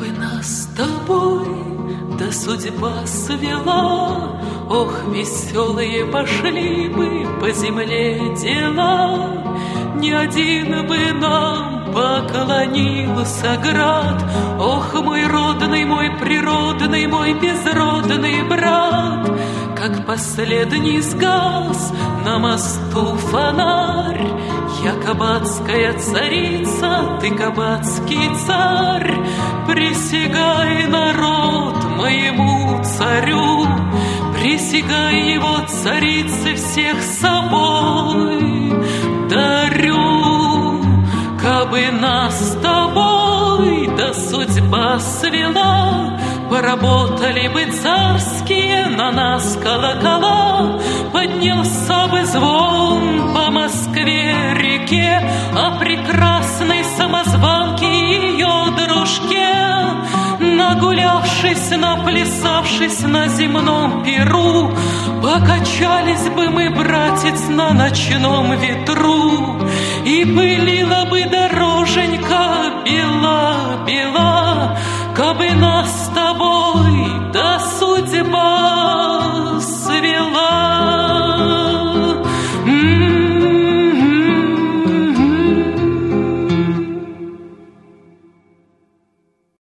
Кабы нас с тобой да судьба свела, ох, веселые пошли бы по земле дела. Ни один бы нам поклонился град, ох, мой родный, мой природный, мой безродный брат. Как последний сгас на мосту фонарь, я кабацкая царица, ты кабацкий царь. Присягай, народ, моему царю, присягай его царице, всех собой дарю. Кабы нас с тобой да судьба свела, поработали бы царские на нас колокола, поднялся бы звон по Москве-реке о прекрасной самозванке и ее дружке. Нагулявшись, наплясавшись на земном пиру, покачались бы мы, братец, на ночном ветру, и пылила бы дороженька бела-бела, кабы на